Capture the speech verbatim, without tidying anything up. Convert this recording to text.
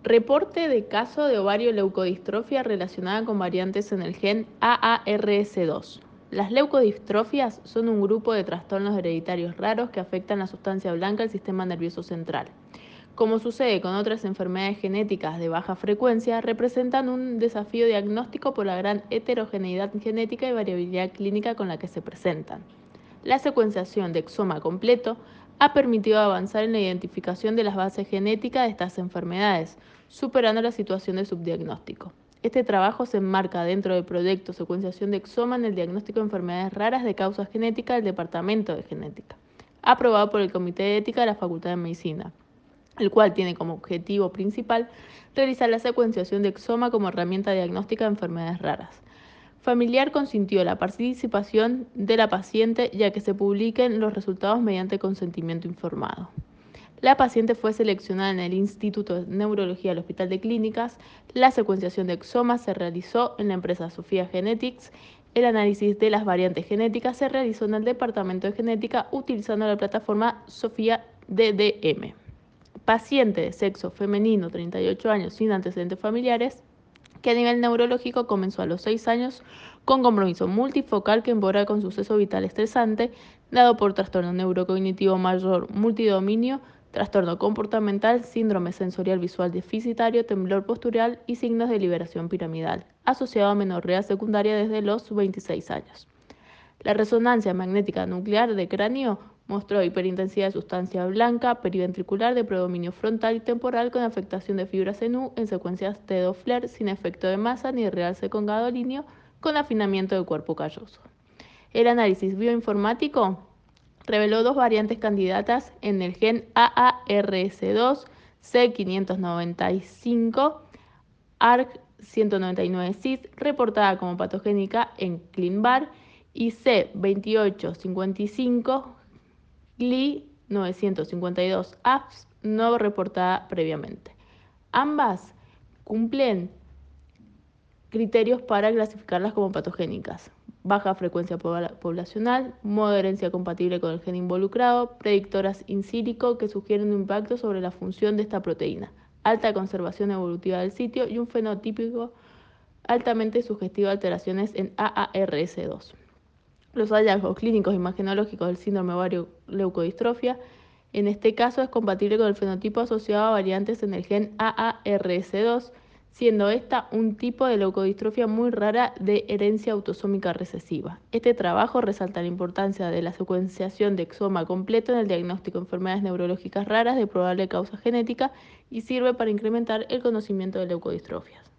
Reporte de caso de ovario leucodistrofia relacionada con variantes en el gen A A R S dos. Las leucodistrofias son un grupo de trastornos hereditarios raros que afectan la sustancia blanca del sistema nervioso central. Como sucede con otras enfermedades genéticas de baja frecuencia, representan un desafío diagnóstico por la gran heterogeneidad genética y variabilidad clínica con la que se presentan. La secuenciación de exoma completo ha permitido avanzar en la identificación de las bases genéticas de estas enfermedades, superando la situación de subdiagnóstico. Este trabajo se enmarca dentro del proyecto Secuenciación de Exoma en el diagnóstico de enfermedades raras de causa genética del Departamento de Genética, aprobado por el Comité de Ética de la Facultad de Medicina, el cual tiene como objetivo principal realizar la secuenciación de exoma como herramienta diagnóstica de enfermedades raras. Familiar consintió la participación de la paciente, ya que se publiquen los resultados mediante consentimiento informado. La paciente fue seleccionada en el Instituto de Neurología del Hospital de Clínicas. La secuenciación de exomas se realizó en la empresa Sofía Genetics. El análisis de las variantes genéticas se realizó en el Departamento de Genética utilizando la plataforma Sofía D D M. Paciente de sexo femenino, treinta y ocho años, sin antecedentes familiares, que a nivel neurológico comenzó a los seis años con compromiso multifocal que embora con suceso vital estresante, dado por trastorno neurocognitivo mayor multidominio, trastorno comportamental, síndrome sensorial visual deficitario, temblor postural y signos de liberación piramidal, asociado a menorrea secundaria desde los veintiséis años. La resonancia magnética nuclear de cráneo mostró hiperintensidad de sustancia blanca periventricular de predominio frontal y temporal con afectación de fibras en U en secuencias de Doppler sin efecto de masa ni de realce con gadolíneo con afinamiento del cuerpo calloso. El análisis bioinformático reveló dos variantes candidatas en el gen A A R S dos, C quinientos noventa y cinco, A R C ciento noventa y nueve C I S, reportada como patogénica en ClinVar, y C veintiocho cincuenta y cinco, G L I novecientos cincuenta y dos A F S, no reportada previamente. Ambas cumplen criterios para clasificarlas como patogénicas: baja frecuencia poblacional, modo de herencia compatible con el gen involucrado, predictoras in silico que sugieren un impacto sobre la función de esta proteína, alta conservación evolutiva del sitio y un fenotípico altamente sugestivo de alteraciones en A A R S dos. Los hallazgos clínicos imagenológicos del síndrome ovario leucodistrofia en este caso es compatible con el fenotipo asociado a variantes en el gen A A R S dos, siendo esta un tipo de leucodistrofia muy rara de herencia autosómica recesiva. Este trabajo resalta la importancia de la secuenciación de exoma completo en el diagnóstico de enfermedades neurológicas raras de probable causa genética y sirve para incrementar el conocimiento de leucodistrofias.